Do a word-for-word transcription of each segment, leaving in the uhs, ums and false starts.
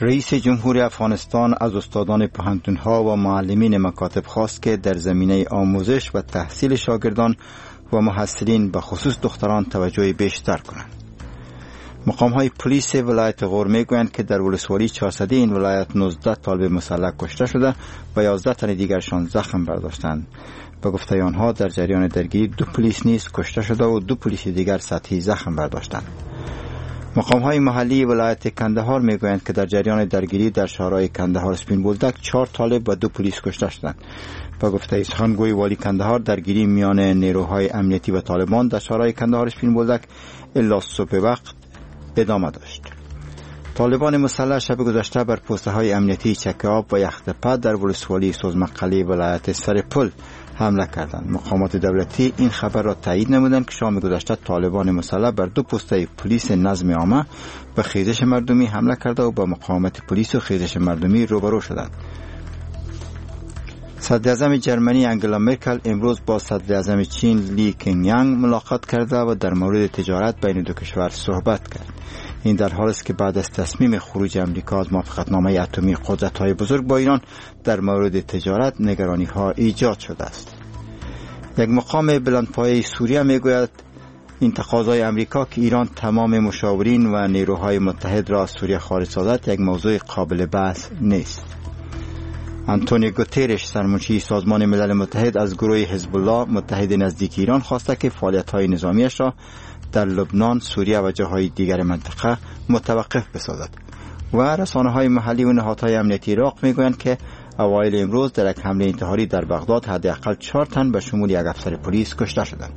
رئیس جمهور افغانستان از استادان پوهنتون‌ها و معلمین مکاتب خواست که در زمینه آموزش و تحصیل شاگردان و محصلین به خصوص دختران توجه بیشتر کنند. مقام‌های پلیس ولایت غور میگویند که در ولسوالی چهارصدی این ولایت نوزده طالب مسلح کشته شده و یازده تن دیگرشان زخم برداشتند. به گفته آنها در جریان درگیری دو پلیس نیز کشته شده و دو پلیس دیگر سطحی زخم برداشتند. مقام‌های محلی ولایت کندهار میگویند که در جریان درگیری در شهرهای کندهار سپین بولدک چهار طالب و دو پلیس کشته شدند. به گفته سخنگوی والی کندهار درگیری میان نیروهای امنیتی و طالبان در شهرهای کندهار سپین بولدک الا صبح وقت ادامه داشت. طالبان مسلح شب گذشته بر پوسته های امنیتی چکه آب و یختپه در ولسوالی سوزمقلی ولایت سرپل حمله کردند. مقامات دولتی این خبر را تایید نمودند که شام گذشته طالبان مسلح بر دو پوسته پلیس نظم عامه به خیزش مردمی حمله کرده و با مقاومت پلیس و خیزش مردمی روبرو شدند. صدر اعظم جرمنی انگلا مرکل امروز با صدر اعظم چین لی کنگ ملاقات کرده و در مورد تجارت بین دو کشور صحبت کرد. این در حالی است که بعد از تصمیم خروج امریکا از موافقتنامه اتمی قدرت‌های بزرگ با ایران در مورد تجارت نگرانی‌ها ایجاد شده است. یک مقام بلندپایه سوریه میگوید این تقاضای امریکا که ایران تمام مشاورین و نیروهای متحد را از سوریه خارج سازد یک موضوع قابل بحث نیست. آنتونیو گوترش سرمنشی سازمان ملل متحد از گروه حزب الله متحد نزدیک ایران خواسته که فعالیت‌های نظامیش را در لبنان، سوریه و جاهای دیگر منطقه متوقف بسازد. و رسانه‌های محلی و نهادهای امنیتی عراق میگویند که اوایل امروز در یک حمله انتحاری در بغداد حداقل چهار تن به شمول یک افسر پلیس کشته شدند.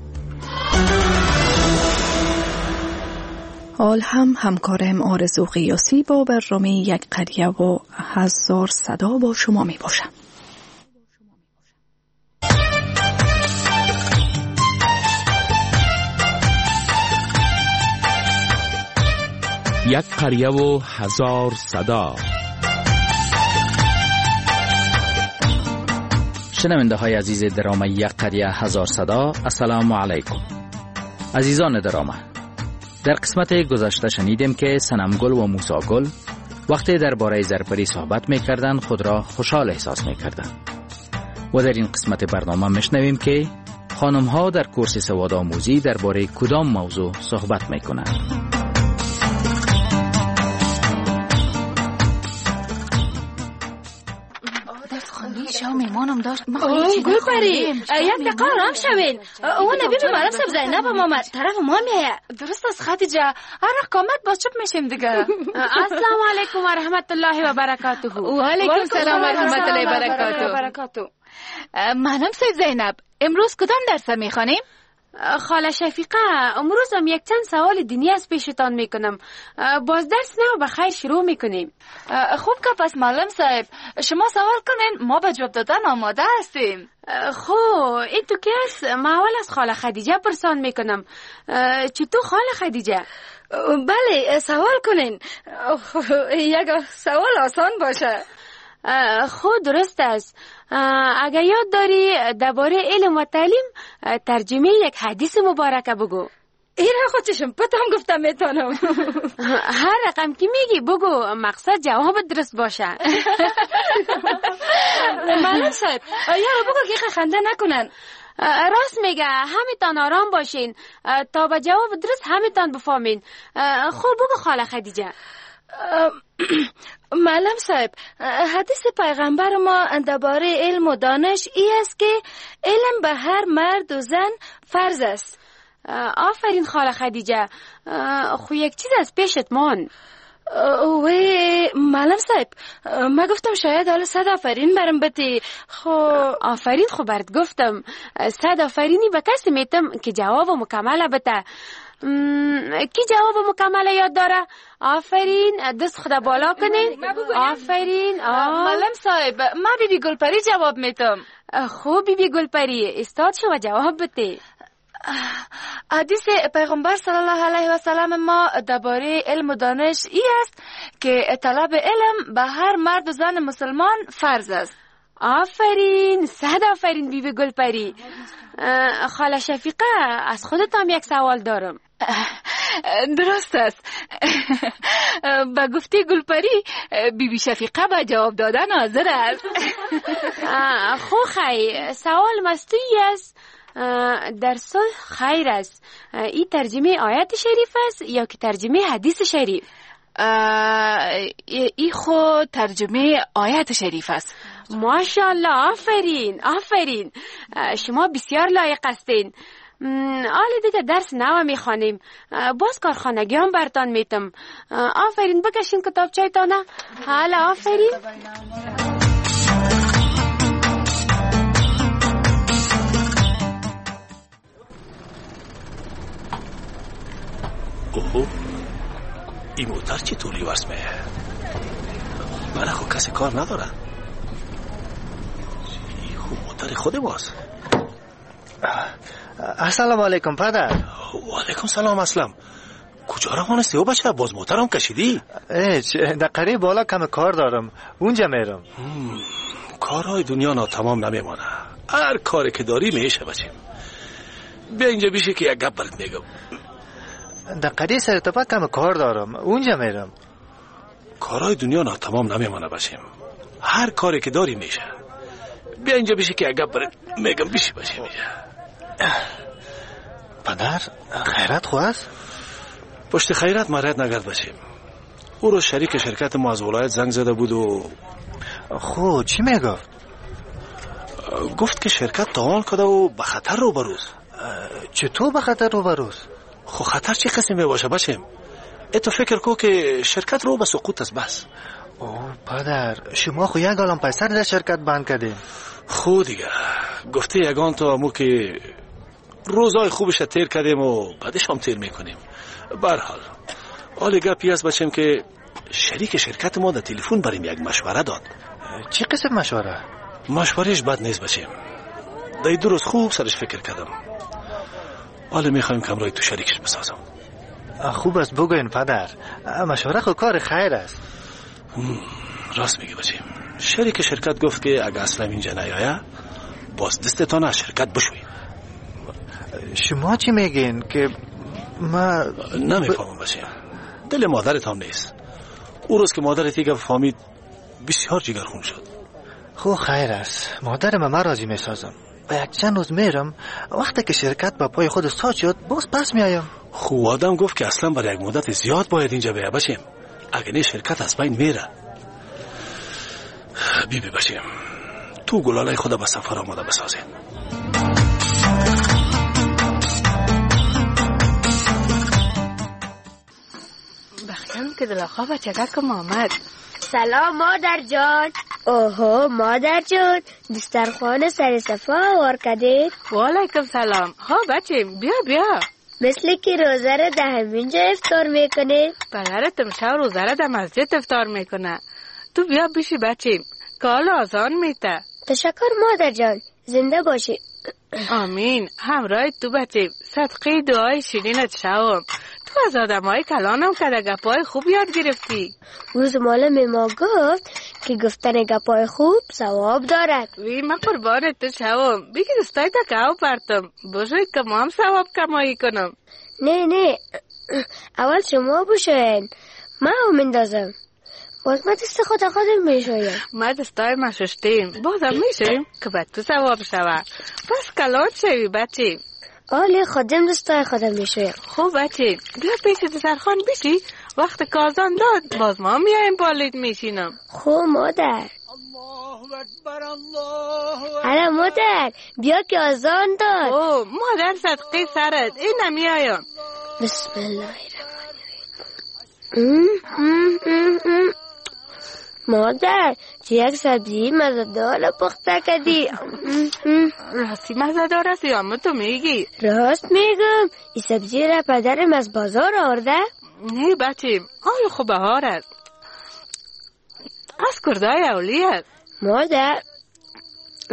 حال هم همکارم آرزو قیاسی با برنامه یک قریه و هزار صدا با شما می باشم. یک قریه و هزار صدا. شنونده های عزیز درامه یک قریه هزار صدا، السلام علیکم. عزیزان درامه، در قسمت گذشته شنیدیم که صنمگل و موساگل وقتی درباره زرپری صحبت میکردند خود را خوشحال احساس میکردند. و در این قسمت برنامه میشنویم که خانم ها در کورس سوادآموزی درباره کدام موضوع صحبت میکنند. میمانم داشت گل پری یک دقیقه آرام شوین. اون نبی به معلم سب زینب ماما طرف ما میه. درست است خدیجه، هر قامت باز چپ میشیم دیگه. السلام علیکم و رحمت الله و برکاته. و علیکم السلام و رحمت الله و برکاته. معلم سب زینب، امروز کدام درس میخوانیم؟ خاله شفیقه، امروز هم یک چند سوال دینی از پیشتان میکنم. باز درس نه به خیر شروع میکنیم. خوب که پس معلم صاحب شما سوال کنین، ما به جواب دادن آماده هستیم. خو این تو که است؟ ما اول از خاله خدیجه پرسان میکنم. چطور خاله خدیجه؟ بله سوال کنین. یک سوال آسان باشه. خود درست است. اگر یاد داری درباره علم و تعلیم ترجمه یک حدیث مبارکه بگو. این را خودشم پتام گفتم میتونم. هر رقم که میگی بگو، مقصد جواب درست باشه. معلم صاحب یارو بگو که خنده نکنن. راست میگه، همیتان آرام باشین تا به جواب درست همیتان بفهمین. خب بگو خاله خدیجه. معلم صاحب حدیث پیغمبر ما درباره علم و دانش ای است که علم به هر مرد و زن فرض است. آفرین خاله خدیجه، خو یک چیز از پیشت مان. وی معلم صاحب ما گفتم شاید حالا صد آفرین برم بتی. خو آفرین خو برد گفتم، صد آفرینی به کسی میتم که جواب مکمل بته. کی جواب مکمل یاد داره؟ آفرین، دست خدا بالا کنین. آفرین. معلم صاحب ما بی بی گلپری جواب میتم. خوب بی بی گلپری استاد شو جواب بده. حدیث پیغمبر صلی الله علیه و سلم ما درباره علم و دانش ای است که طلب علم به هر مرد و زن مسلمان فرض است. آفرین، صد آفرین بیبی گلپری. خاله شفیقه، از خودت هم یک سوال دارم. درست است. با گفته گلپری بیبی شفیقه با جواب دادن حاضر است. خو خی، سوال مستوی است. در صلح خیر است. این ترجمه آیت شریف است یا که ترجمه حدیث شریف؟ ای خود ترجمه آیت شریف است. ماشاءالله، آفرین آفرین، شما بسیار لایق هستین. حالا دیگه درس نو میخوانیم. باز کارخانگی هم برتان میتم. آفرین، بکشین کتاب چایتانه. حالا آفرین. اوه، این موتر چطوری واسمه؟ من خود کسی کار نداره. این خود موتر خود باز. السلام علیکم پدر. و علیکم سلام اسلم. کجا را مانستی و بچه؟ باز موترم کشیدی؟ ایچ، در قریب بالا کم کار دارم، اونجا میرم. کارهای دنیا ناتمام نمیمانه. هر کاری که داری میشه بچه. بیا اینجا بیشه که یک گپ برات میگم. در قریب سرتپا کم کار دارم، اونجا میرم. کارهای دنیا ناتمام نمیمانه بچه. هر کاری که داری میشه. بیا اینجا بیشه که یک گپ برات میگم، بیشه بچه. پدر، خیرت خواه است؟ پشت خیرت مرد نگرد بچه. او رو شریک شرکت ما از ولایت زنگ زده بود و خود چی میگفت؟ گفت که شرکت تاوان کرده و به خطر رو بروز. چطور به خطر رو بروز؟ خو خطر چی قسمی باشه بچه؟ اتو فکر کو که شرکت رو به سقوط است بس. اوه پدر، شما خو یک عالم پیسر در شرکت بند کردین. خو دیگه گفته یگان تو امو که روزای خوبش تیر کردیم و بعدش هم تیر میکنیم. برحال حال گپی است بچم که شریک شرکت ما در تلفن بریم یک مشوره داد. چی قسم مشوره؟ مشورهش بد نیست بچم. در دو روز خوب سرش فکر کردم. حالا میخوایم کمرای تو شریکش بسازم. خوب است بگوین پدر، مشوره خود کار خیر است. راست میگه بچم. شریک شرکت گفت که اگه اصلا اینجا نیایه باز دستتان از شرکت بشوید. شما چی میگین که ما نمیفهمم بچم. دل مادرت هم نیست. او روز که مادرت دیگه فهمید بسیار جگرخون شد. خو خیر است، مادر من راضی میسازم. با یک چند روز میرم، وقتی که شرکت با پای خود استاد شد باز پس میایم. خو آدم گفت که اصلا برای یک مدت زیاد باید اینجا بیا بچم. اگه نه شرکت از بین میره. بی بی بچم، تو گلالای خدا به سفر آماده بسازین. بخیرم که دلاخوا بچه کم آمد. سلام مادر جان. اوهو مادر جان، دسترخوان سر صفا آوار کردید؟ وعلیکم سلام. ها بچه بیا بیا. مثل که روزه را در همینجا افطار میکنه؟ پدرتم شب روزه را در مسجد افطار میکنه. تو بیا بیشی بچه، کال آسان میته. تشکر مادر جان، زنده باشی. آمین. همراه تو بچه، صدقه دعای شیرینت شوم. تو از آدم های کلانم که در گپای خوب یاد گرفتی. روز مالم ما گفت که گفتن گپای خوب ثواب دارد. وی من قربانت تو شوم. بگی دستای تا کهو پرتم باشوی که ما هم ثواب کمایی کنم. نه نه، اول شما بشوین، من هم اندازم. باز ما دست خود خودم میشویم. ما دستای ما ششتیم، بازم میشویم که باید تو ثواب شوه. پس کلان شوی بچه. آلی خودم دستای خودم میشویم. خوب بچه، بیا پیش دسترخوان بشی. وقت کازان داد باز ما میایم بالید میشینم. خوب مادر. هلا مادر، بیا که آزان داد. اوه مادر صدقه سرت، این نمیایم. بسم الله الرحمن. مادر چه یک سبزی مزه‌دار پخته کردی. راستی مزه‌دار است یا ما تو میگی؟ راست میگم. این سبزی را پدرم از بازار آورده؟ نه بچه، آیا خوب بهار است. از کردای اولی است. مادر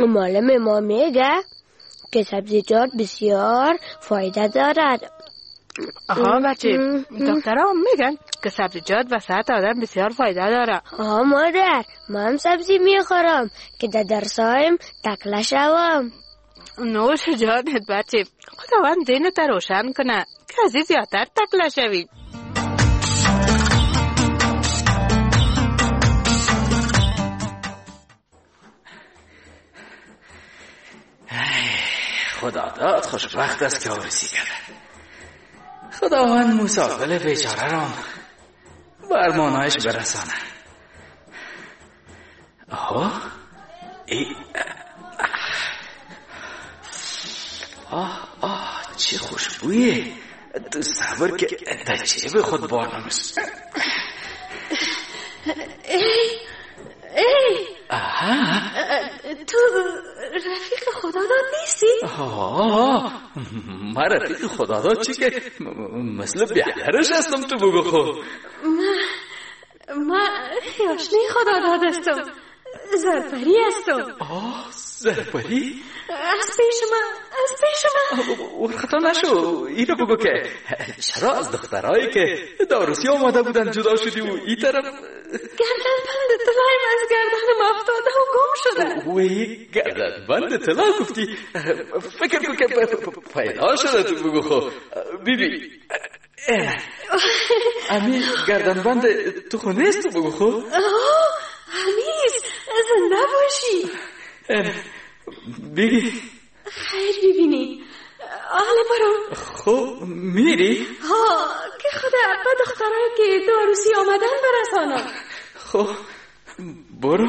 معلم ما میگه که سبزیجات بسیار فایده دارد. آها بچه، دکترها میگن که سبزیجات و صحت آدم بسیار فایده داره. آها مادر، من سبزی میخورم که در درسایم تکله شوم. نوش جانت بچه، خداوند ذهنت روشن کنه که از این زیادتر تکله شوی. خدا داد خوشبخت است که آرزی کرد. خداوند موسی بیچاره رام به ارمانایش برسانه. آه ای آه آه چه خوشبویه. تو صبر که در جیب خود بار نمیست. ای ای آها تو رفیق خداداد نیستی؟ آه من رفیق خداداد چی که مثل بیادرش هستم. تو بگو خود. من من آشنای خداداد هستم. زرپری هستم. آه زرپری؟ از پیش من از پیش من ورخطا نشو. اینو بگو که چرا از دخترهایی که داروسی آمده بودن جدا شدی و این طرف گردن بند طلایم از گردنم افتاده و گم شده. وی گردن بند طلا گفتی؟ فکر کن که پیدا شده. تو بگو خو بیبی امی گردن بند تو خونه است. تو بگو خو. همیز زنده باشی. بگی خیر ببینی. آله برو. خب میری؟ ها که خدا به دخترهایی که داروسی آمدن برسانم. خب برو.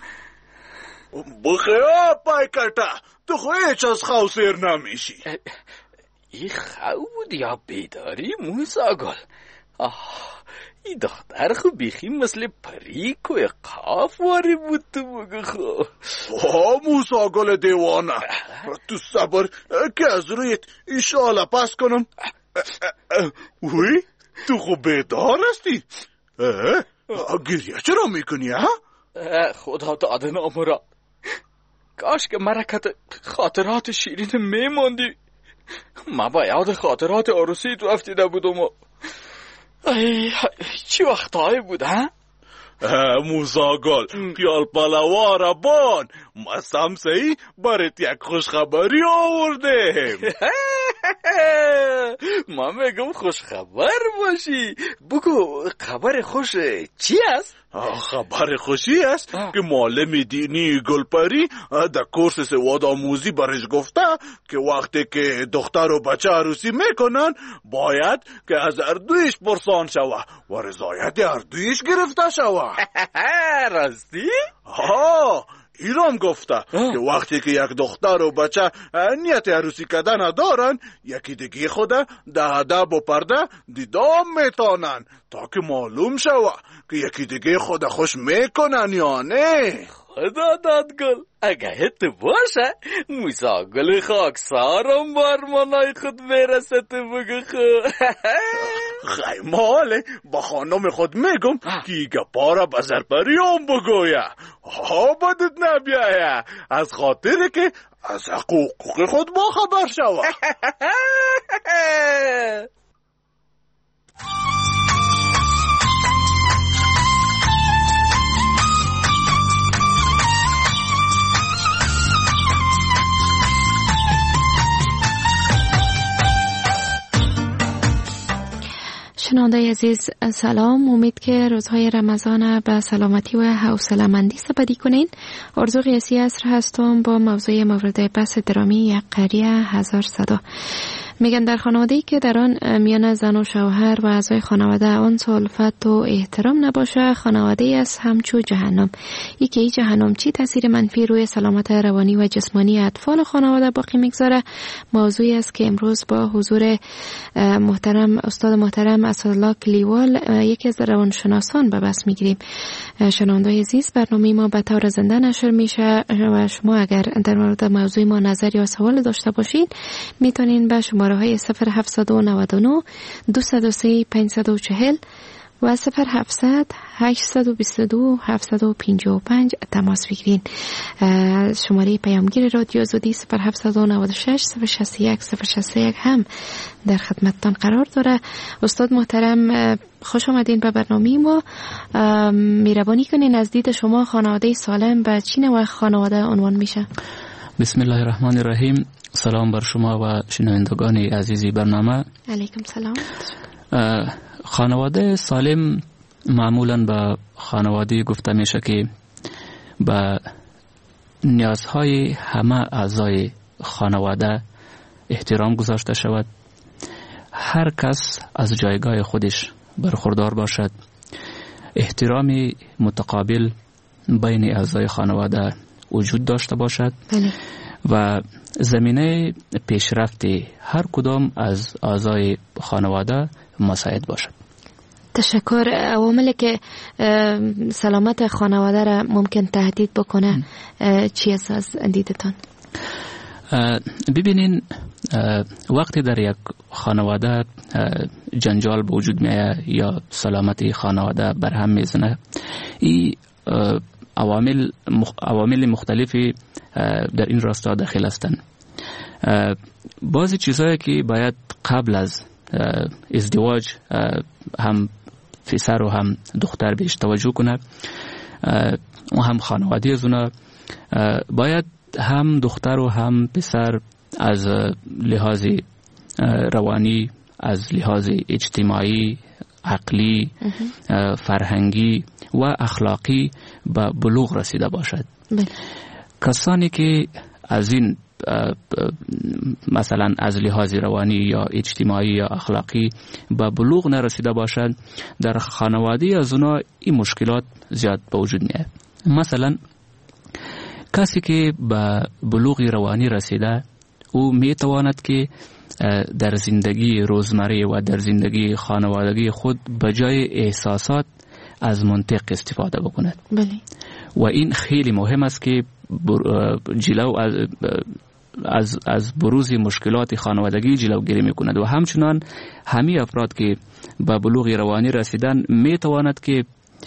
بخیر پای کتا، تو خو هیچ از خو سیر نمیشی. ای خو بود یا بیداری موسی گل؟ آه این دختر خو بیخی مثل پریک و قاف واری بود. تو بگو خو. آه موسی گل دیوانه، تو صبر که از رویت ایشالا پس کنم. وی تو خو بیدار هستی؟ گریه چرا میکنی ها؟ خدا داده نامورا، کاش که مرکت خاطرات شیرین میماندی. من با یاد خاطرات عروسی تو افتیده بودم و ای چی وقتایی بود ها؟ موسی گل پیال پلوارا بان ما سمسهی برات یک خوشخبری آوردیم. ما میگم خوشخبر باشی. بگو خبر خوش چی است؟ خبر خوشی است که معلم دینی گلپری در کورس سواد آموزی برش گفته که وقتی که دختر و بچه عروسی میکنن باید که از اردویش پرسان شوه و رضایت اردویش گرفته شوه. راستی؟ ها ایرام گفته که وقتی که یک دختر و بچه نیت عروسی کردن دارن یکی دیگه خود در ادب و پرده دیدام میتانن تا که معلوم شوه که یکی دیگه خود خوش میکنن یا نه. خدا دادگل اگه تو باشه موسی گل خاکسارم بار منای خود میرسه. تو بگو خود. خیلی ماله با خانم خود میگم که ایگه پارا به زرپریام بگویه. ها بدت نبیایه از خاطر که از حقوق خود با خبر شوه. شنوندای عزیز سلام، امید که روزهای رمضان به سلامتی و حوصله‌مندی سپری کنین. آرزو قیاسی عصر هستم با موضوع مورد بحث درامی یک قریه هزار صدا. میگن در خانواده‌ای که در آن میان زن و شوهر و اعضای خانواده آن الفت و احترام نباشه، خانواده‌ای است همچو جهنم. ای که ای جهنم چی تاثیر منفی روی سلامت روانی و جسمانی اطفال خانواده باقی میگذاره، موضوعی است که امروز با حضور محترم استاد محترم اسدالله کلیوال یکی از روانشناسان به بحث میگیریم. شنونده‌های عزیز، برنامه ما به طور زنده نشر میشه و شما اگر در مورد موضوع ما نظر یا سوال داشته باشید میتونین به شماره های صفر هفت نه نه دو صفر سه پنج چهار و و صفر هفتصد هشتصد و بیست و دو هفتصد و پنجاه و پنج تماس بگیرین. شماره پیامگیر رادیو آزادی صفر هفتصد و نود و شش صفر شصت و یک صفر شصت و یک هم در خدمتتان قرار داره. استاد محترم خوش آمدین به برنامه ما. مهربانی کنین از دید شما خانواده سالم به چی نوع خانواده عنوان میشه؟ بسم الله الرحمن الرحیم. سلام بر شما و شنوندگان عزیزی برنامه. علیکم سلام. خانواده سالم معمولاً به خانواده گفته میشه که به نیازهای همه اعضای خانواده احترام گذاشته شود، هر کس از جایگاه خودش برخوردار باشد، احترام متقابل بین اعضای خانواده وجود داشته باشد بله. و زمینه پیشرفت هر کدام از اعضای خانواده مساعد باشد. تشکر. عواملی که سلامت خانواده را ممکن تهدید بکنه چی است از دیدتان؟ ببینین وقتی در یک خانواده جنجال به وجود میاد یا سلامت خانواده برهم میزنه، این عوامل عوامل مختلفی در این راستا داخل هستند. بعضی چیزهایی که باید قبل از ازدواج هم پسر و هم دختر بهش توجه کنه و هم خانواده از اونا، باید هم دختر و هم پسر از لحاظ روانی، از لحاظ اجتماعی، عقلی، فرهنگی و اخلاقی به بلوغ رسیده باشد. بله. کسانی که از این مثلا از لحاظ روانی یا اجتماعی یا اخلاقی به بلوغ نرسیده باشد، در خانواده از اونا این مشکلات زیاد به وجود میاد. مثلا کسی که به بلوغ روانی رسیده، او میتواند که در زندگی روزمره و در زندگی خانوادگی خود به جای احساسات از منطق استفاده بکند. بله. و این خیلی مهم است که جلو از از از بروز مشکلات خانوادگی جلوگیری میکند و همچنان همه افراد که به بلوغ روانی رسیدن میتواند که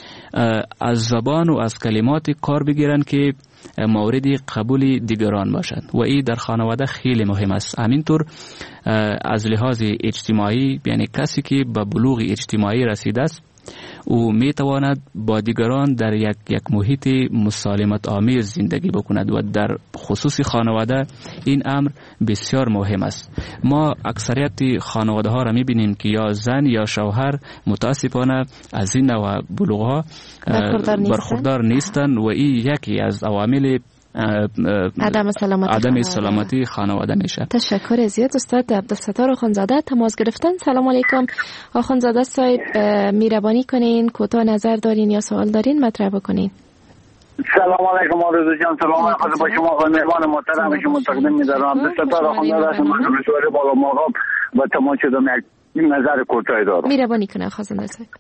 از زبان و از کلمات کار بگیرند که مورد قبول دیگران باشند و این در خانواده خیلی مهم است. همینطور از لحاظ اجتماعی، یعنی کسی که به بلوغ اجتماعی رسیده است او میتواند با دیگران در یک یک محیط مسالمت آمیز زندگی بکند و در خصوص خانواده این امر بسیار مهم است. ما اکثریت خانواده ها را میبینیم که یا زن یا شوهر متاسفانه از این نوع بلوغ ها برخوردار نیستند و این یکی از عوامل عدم سلامتی عدم سلامتی خانواده میشه. تشکر زیاد استاد عبدالستار آخوندزاده تماس گرفتن. سلام علیکم آخوندزاده صاحب، مهربانی کنین کوتاه نظر دارین یا سوال دارین مطرح بکنین. سلام علیکم آرزو جان. سلام خدا با شما و مهمان محترم شما تقدیم می‌دارم. عبدالستار آخوندزاده هستم. من رسول بالا مقام و تماس شدم یک نظر کوتاه دارم. مهربانی کنه آخوندزاده صاحب.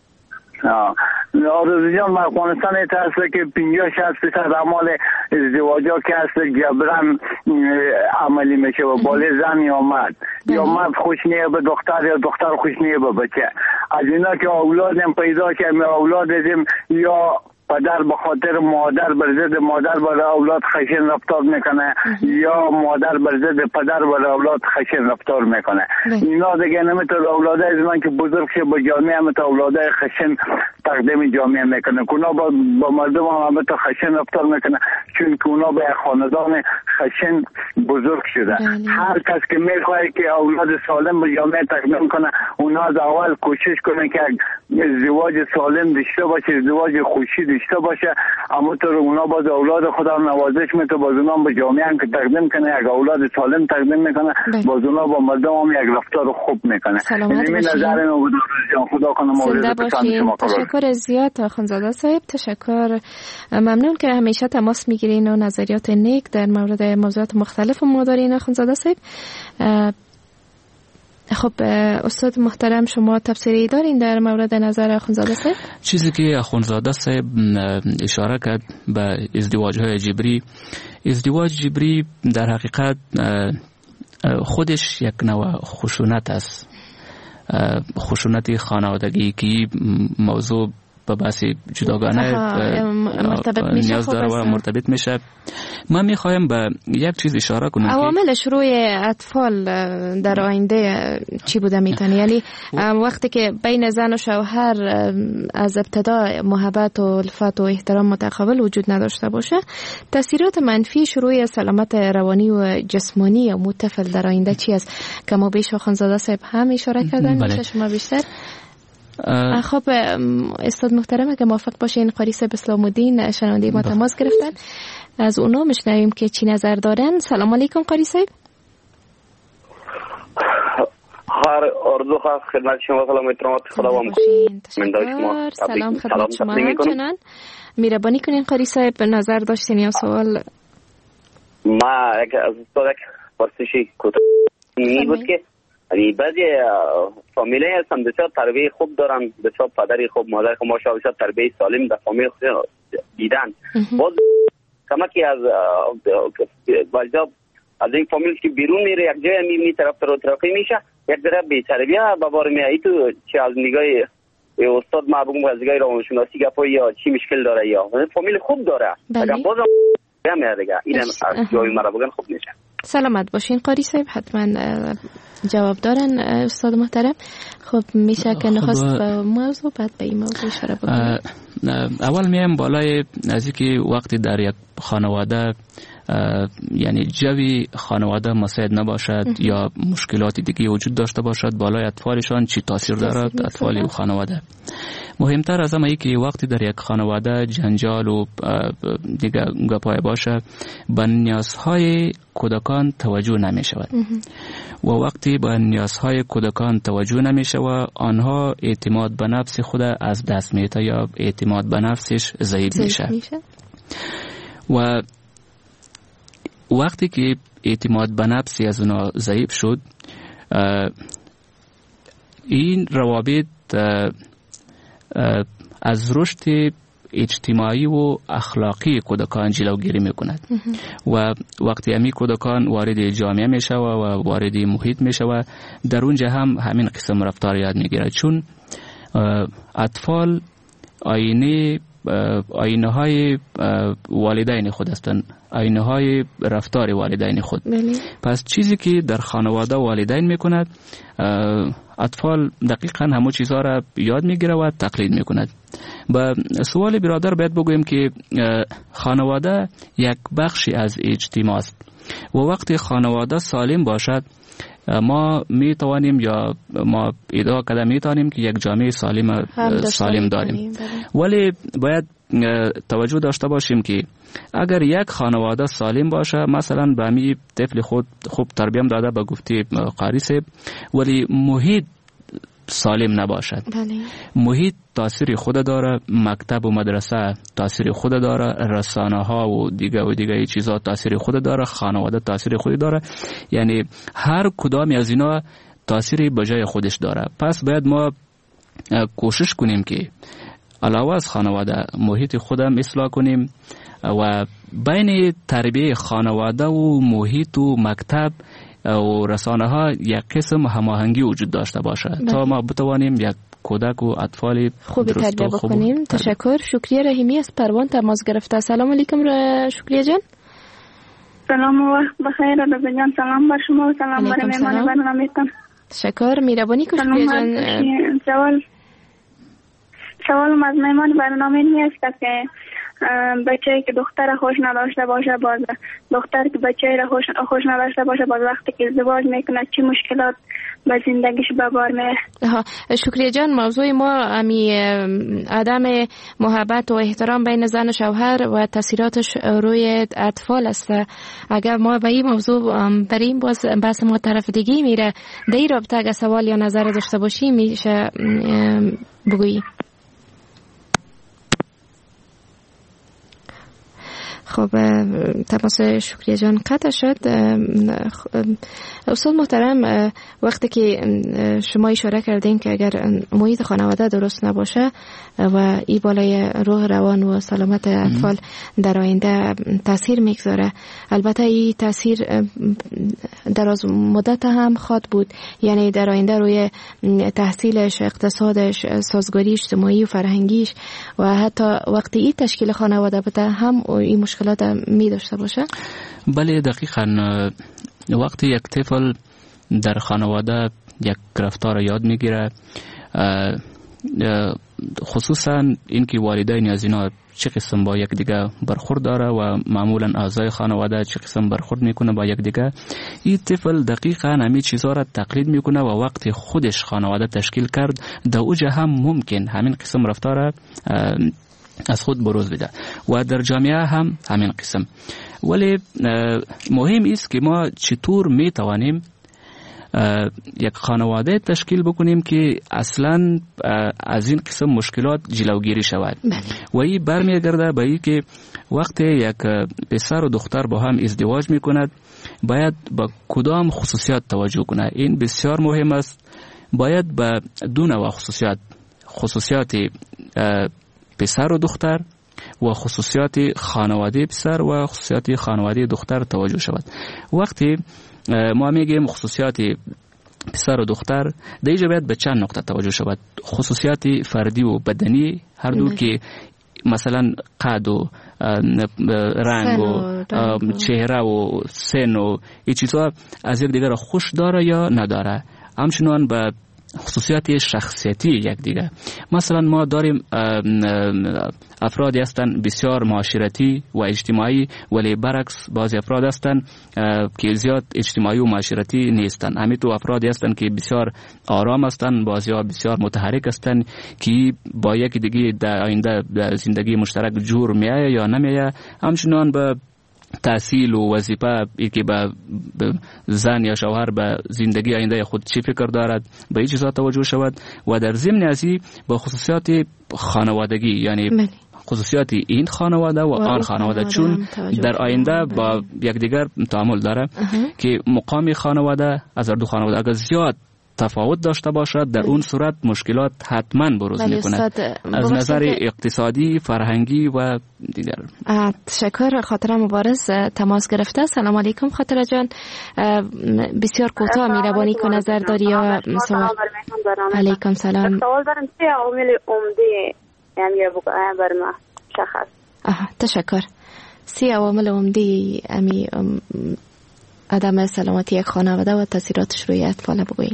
آرزو جان، افغانستان ایت هست که پنجاه شصت درصد اعمال ازدواجا که هست جبران عملی میشه و بالا زن یا مرد یا مرد خوش نیه به دختر یا دختر خوش نیه به بچه. از اینا که اولادم پیدا کردیم اولاد دیم یا پدر به خاطر مادر بر ضد مادر بر اولاد خشن رفتار میکنه یا مادر بر ضد پدر بر اولاد خشن رفتار میکنه. اینا دیگه نمیتونه اولاده از من که بزرگ شه با جامعه هم تا اولاده خشن تقدیم جامعه میکنه. اونا با, با مردم هم تا خشن رفتار میکنه چون که اونا به خاندان خشن بزرگ شده. هر کس که میخواد که اولاد سالم به جامعه تقدیم کنه، اونا از اول کوشش کنه که ازدواج سالم داشته باشه، ازدواج خوشی داشته باشه. اما تو اونا باز اولاد خدا نوازش میته، باز اونا به جامعه هم که تقدیم کنه یک اولاد سالم تقدیم میکنه، باز اونا با مردم هم یک رفتار خوب میکنه. سلامت نظر خدا کنه مورد پسند شما. تشکر زیاد آخوندزاده صاحب. تشکر، ممنون که همیشه تماس میگیرین و نظریات نیک در مورد موضوعات مختلف ما دارین آخوندزاده صاحب. خب استاد محترم، شما تفسیری دارین در مورد نظر آخوندزاده صاحب؟ چیزی که آخوندزاده صاحب اشاره کرد به ازدواج های جبری، ازدواج جبری در حقیقت خودش یک نوع خشونت است خشونت خانوادگی که موضوع به بحث جداگانه نیاز داره و مرتبط میشه. من میخوایم به یک چیز اشاره کنم. عواملش روی اطفال در آینده چی بوده میتونه؟ یعنی وقتی که بین زن و شوهر از ابتدا محبت و الفت و احترام متقابل وجود نداشته باشه، تاثیرات منفیش روی سلامت روانی و جسمانی و طفل در آینده چی است؟ که ما بیش خانزاده صاحب هم اشاره کردن. میشه شما بیشتر؟ خب استاد محترم اگه موافق باشین، قاری صاحب اسلام الدین شنونده ما تماس گرفتن، از اونا میشنویم که چی نظر دارن. سلام علیکم قاری صاحب. هر اردو خواست خدمت شما سلام احترامات خدا و تشکر. سلام خدمت شما همچنان. مهربانی کنین قاری صاحب، نظر داشتین یا سوال؟ ما یک از استاد یک پرسشی کوتاه می بود که یعنی بعضی فامیلی هستن بسیار تربیت خوب دارن، بسیار پدری خوب مادر خوب ماشاءالله بسیار تربیت سالم در فامیل دیدن، باز کمکی از واجب از این فامیل که بیرون میره یک جای میبینی طرف رو ترقی میشه، یک ذره بی تربیت به بار میاد. تو چه از نگاه استاد ما بگم از نگاه روانشناسی گپ یا چی مشکل داره یا فامیل خوب داره اگر باز میاد دیگه اینم از جای مرا بگن خوب میشه. سلامت باشین قاری صاحب، حتما جواب دارن استاد محترم. خب میشه که نخواست به موضوع بعد به این موضوع اشاره بکنیم. اول میایم بالای از اینکه وقتی در یک خانواده یعنی جوی خانواده مساعد نباشد یا مشکلات دیگه وجود داشته باشد، بالای اطفالشان چی تاثیر دارد اطفال و خانواده. مهمتر از همه ای که وقتی در یک خانواده جنجال و دیگه گپای باشه، به نیازهای کودکان توجه نمی شود و وقتی به نیازهای کودکان توجه نمی شود، آنها اعتماد به نفس خود از دست میده یا اعتماد به نفسش ضعیف میشه و وقتی که اعتماد به نفسی از اونا ضعیف شد، این روابط از رشد اجتماعی و اخلاقی کودکان جلوگیری میکند و وقتی همی کودکان وارد جامعه میشه و وارد محیط میشه و در اونجا هم همین قسم رفتار یاد میگیره، چون اطفال آینه آینه های والدین خود هستند، آینه های رفتار والدین خود. بله. پس چیزی که در خانواده والدین میکند، اطفال دقیقا همون چیزها را یاد میگیره و تقلید میکند. با سوال برادر باید بگویم که خانواده یک بخشی از اجتماع است و وقتی خانواده سالم باشد، ما می توانیم یا ما ادعا کرده می توانیم که یک جامعه سالم سالم داریم. ولی باید توجه داشته باشیم که اگر یک خانواده سالم باشه، مثلا به می طفل خود خوب تربیت داده به گفته قاری صاحب، ولی محیط سالم نباشد، بله. محیط تاثیر خود داره، مکتب و مدرسه تاثیر خود داره، رسانه ها و دیگه و دیگه چیزا تاثیر خود داره، خانواده تاثیر خود داره، یعنی هر کدام از اینا تاثیری به جای خودش داره. پس باید ما کوشش کنیم که علاوه از خانواده محیط خودم اصلاح کنیم و بین تربیه خانواده و محیط و مکتب و رسانه ها یک قسم هماهنگی وجود داشته باشه تا ما بتوانیم یک کودک و اطفال خوب تربیت بکنیم. تشکر. شکریه رحیمی از پروان تماس گرفته. سلام علیکم شکریه جان. سلام و وقت بخیر رضا جان. سلام بر شما و سلام بر مهمان برنامه‌تان. تشکر. مهربانی کنید شکریه جان. سوال سوال از مهمان برنامه این است که بچه‌ای که دختر خوش نداشته باشه، باز دختر که بچه‌ای را خوش, خوش نداشته باشه، باز وقتی که ازدواج میکنه چه مشکلات به زندگیش به بار میاره؟ شکریه جان، موضوع ما امی عدم محبت و احترام بین زن و شوهر و تاثیراتش روی اطفال است. اگر ما به این موضوع بریم، باز بحث ما طرف دیگه میره. در این رابطه اگر سوال یا نظر داشته باشی میشه بگویی. خب تماس شکریه جان قطع شد. استاد محترم، وقتی که شما اشاره کردین که اگر محیط خانواده درست نباشه و ای بالای روح روان و سلامت اطفال در آینده تاثیر میگذاره، البته این تاثیر دراز مدت هم خواد بود، یعنی در آینده روی تحصیلش، اقتصادش، سازگاری اجتماعی و فرهنگیش و حتی وقتی این تشکیل خانواده بده هم این مشکلات می داشته باشه. بله دقیقاً. وقتی یک طفل در خانواده یک رفتار یاد میگیره، خصوصا اینکه والدین از اینا چه قسم با یک دیگه برخورد داره و معمولا اعضای خانواده چه قسم برخورد میکنه با یک دیگه، این طفل دقیقاً همین چیزها را تقلید میکنه و وقتی خودش خانواده تشکیل کرد در اوجه هم ممکن همین قسم رفتار از خود بروز بده و در جامعه هم همین قسم. ولی مهم است که ما چطور میتوانیم یک خانواده تشکیل بکنیم که اصلا از این قسم مشکلات جلوگیری شود. و این برمیگرده به این که وقتی یک پسر و دختر با هم ازدواج میکند باید با کدام خصوصیات توجه کنه. این بسیار مهم است. باید به دو نوع خصوصیات، خصوصیات پسر و دختر و خصوصیات خانواده پسر و خصوصیات خانواده دختر توجه شود. وقتی ما میگیم خصوصیات پسر و دختر، در اینجا باید به چند نقطه توجه شود. خصوصیات فردی و بدنی هر دو که مثلا قد و رنگ و چهره و سن و این چیزها از یک دیگر خوش داره یا نداره. همچنان به خصوصیات شخصیتی یک دیگه. مثلا ما داریم افرادی هستند بسیار معاشرتی و اجتماعی، ولی برعکس بعضی افراد هستند که زیاد اجتماعی و معاشرتی نیستند. همینطور افرادی هستند که بسیار آرام هستند، بعضی ها بسیار متحرک هستند که با یک دیگه در آینده در زندگی مشترک جور میایه یا نمیایه. همچنان به تحصیل و وظیفه، ای که به زن یا شوهر به زندگی آینده خود چی فکر دارد، به این چیزا توجه شود. و در ضمن ازی با خصوصیات خانوادگی، یعنی ملی. خصوصیات این خانواده و, و آن خانواده، چون در آینده با یکدیگر تعامل داره که مقام خانواده از هر دو خانواده اگر زیاد تفاوت داشته باشد، در اون صورت مشکلات حتما بروز میکند از نظر اقتصادی، فرهنگی و دیگر. تشکر. خاطره مبارز تماس گرفته. سلام علیکم خاطره جان، بسیار کوتاه مهربانی کن نظر داری یا سوال؟ علیکم سلام. سوال دارم چه عوامل عمده یعنی بر ما شخص؟ آها تشکر. سی عوامل عمده امی عدم سلامتی یک خانواده و تاثیراتش روی اطفال بگوین.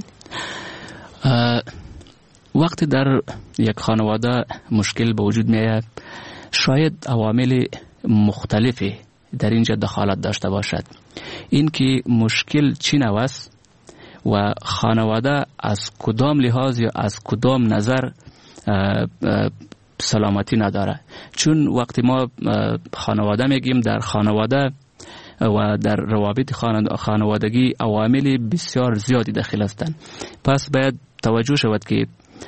وقتی در یک خانواده مشکل به وجود میاد، شاید عوامل مختلفی در اینجا دخالت داشته باشد. این که مشکل چی نوع است و خانواده از کدام لحاظ یا از کدام نظر سلامتی نداره. چون وقتی ما خانواده میگیم، در خانواده و در روابط خانوادگی عوامل بسیار زیادی داخل هستند. پس باید توجه شود که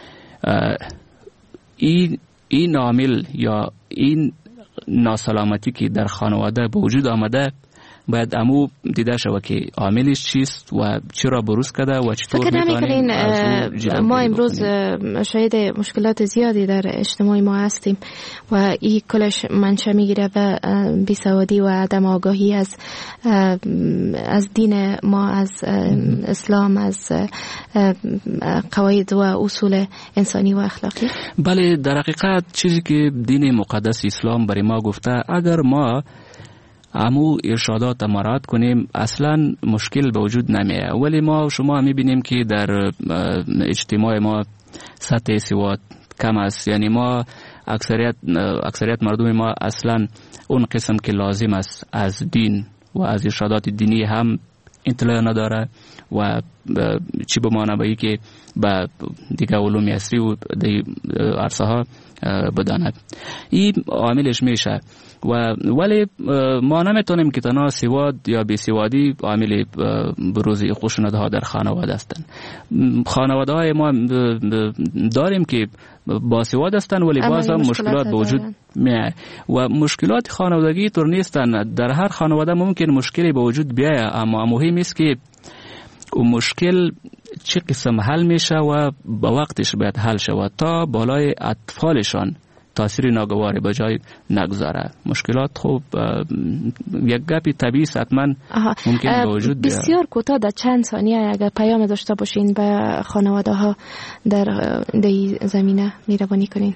این این عامل یا این ناسلامتی که در خانواده به وجود آمده باید امو دیده شود که عاملش چیست و چرا بروز کرده و چطور میتونیم ما امروز شاید مشکلات زیادی در اجتماع ما هستیم و این کلش منشأ میگیره به بیسوادی و عدم آگاهی از از دین ما، از اسلام، از قواعد و اصول انسانی و اخلاقی. بله در حقیقت چیزی که دین مقدس اسلام برای ما گفته، اگر ما امو ارشادات مراعات کنیم اصلا مشکل به وجود نمیه. ولی ما شما میبینیم که در اجتماع ما سطح سواد کم است. یعنی ما اکثریت اکثریت مردم ما اصلا اون قسم که لازم است از دین و از ارشادات دینی هم اطلاع نداره و چی بمانه به ای که به دیگه علوم عصری و دی عرصه ها بداند. این عاملش میشه. و ولی ما نمیتونیم که تنها سواد یا بیسوادی عامل بروز خشونت ها در خانواده هستند. خانواده های ما داریم که باسواد هستند ولی باز هم مشکلات به وجود میاد و مشکلات خانوادگی طور نیستند. در هر خانواده ممکن مشکلی به وجود بیاید، اما مهم است که اون مشکل چه قسم حل میشه و با وقتش باید حل شود تا بالای اطفالشان تاثیر ناگواری به جای نگذاره. مشکلات خوب یک گپی طبیعی حتما ممکن به وجود بیاد. بسیار کوتاه در چند ثانیه اگر پیام داشته باشین به خانواده ها در این زمینه مهربانی کنین.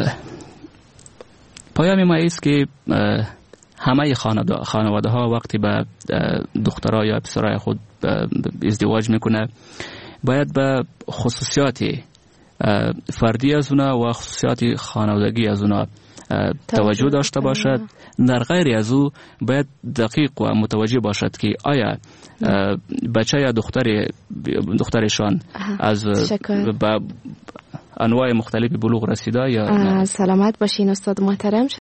پیام ما است که همه خانواده ها وقتی به دخترها یا پسرای خود ازدواج میکنه باید به خصوصیات فردی از اونا و خصوصیات خانوادگی از اونا توجه داشته باشد. در غیر از او باید دقیق و متوجه باشد که آیا بچه یا دختر دخترشان از به انواع مختلف بلوغ رسیده یا نه. سلامت باشین استاد محترم.